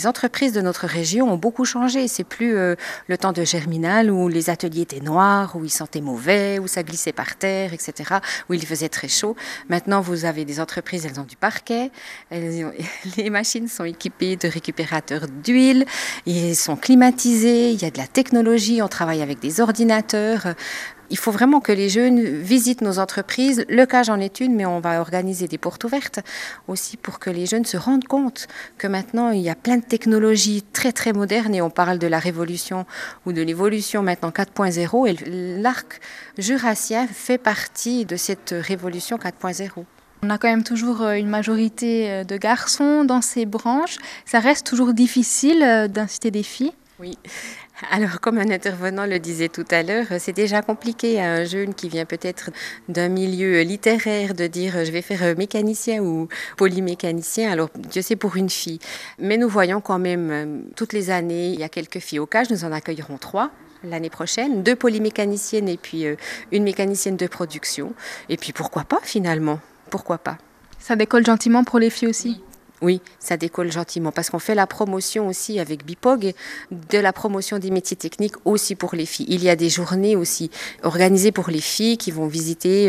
les entreprises de notre région ont beaucoup changé. C'est plus le temps de Germinal où les ateliers étaient noirs, où ils sentaient mauvais, où ça glissait par terre, etc., où il faisait très chaud. Maintenant, vous avez des entreprises, elles ont du parquet, les machines sont équipées de récupérateurs d'huile, ils sont climatisés, il y a de la technologie, on travaille avec des ordinateurs. Il faut vraiment que les jeunes visitent nos entreprises. Le cas, j'en est une, mais on va organiser des portes ouvertes aussi pour que les jeunes se rendent compte que maintenant, il y a plein de technologies très, très modernes et on parle de la révolution ou de l'évolution maintenant 4.0 et l'arc jurassien fait partie de cette révolution 4.0. On a quand même toujours une majorité de garçons dans ces branches. Ça reste toujours difficile d'inciter des filles. Oui. Alors, comme un intervenant le disait tout à l'heure, c'est déjà compliqué à un jeune qui vient peut-être d'un milieu littéraire de dire je vais faire mécanicien ou polymécanicien. Alors, Dieu sait pour une fille. Mais nous voyons quand même toutes les années, il y a quelques filles au CAGE, nous en accueillerons 3 l'année prochaine, 2 polymécaniciennes et puis une mécanicienne de production. Et puis pourquoi pas finalement ? Pourquoi pas ? Ça décolle gentiment pour les filles aussi. Oui, ça décolle gentiment parce qu'on fait la promotion aussi avec BIPOG de la promotion des métiers techniques aussi pour les filles. Il y a des journées aussi organisées pour les filles qui vont visiter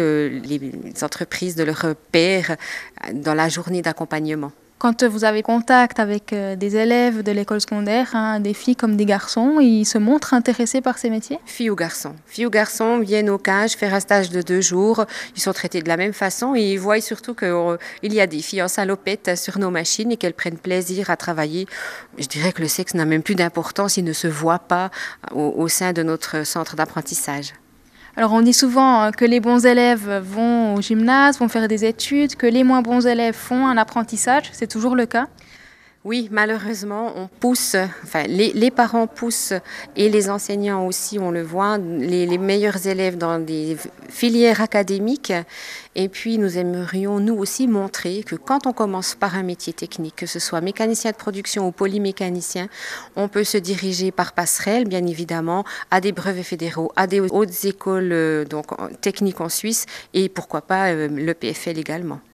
les entreprises de leurs pairs dans la journée d'accompagnement. Quand vous avez contact avec des élèves de l'école secondaire, des filles comme des garçons, ils se montrent intéressés par ces métiers ? Filles ou garçons. Filles ou garçons viennent au CAGE faire un stage de 2 jours. Ils sont traités de la même façon et ils voient surtout qu'il y a des filles en salopette sur nos machines et qu'elles prennent plaisir à travailler. Je dirais que le sexe n'a même plus d'importance, il ne se voit pas au sein de notre centre d'apprentissage. Alors on dit souvent que les bons élèves vont au gymnase, vont faire des études, que les moins bons élèves font un apprentissage. C'est toujours le cas ? Oui, malheureusement, on pousse, les parents poussent et les enseignants aussi, on le voit, les meilleurs élèves dans des filières académiques. Et puis, nous aimerions, nous aussi, montrer que quand on commence par un métier technique, que ce soit mécanicien de production ou polymécanicien, on peut se diriger par passerelle, bien évidemment, à des brevets fédéraux, à des hautes écoles techniques en Suisse et pourquoi pas le PFL également.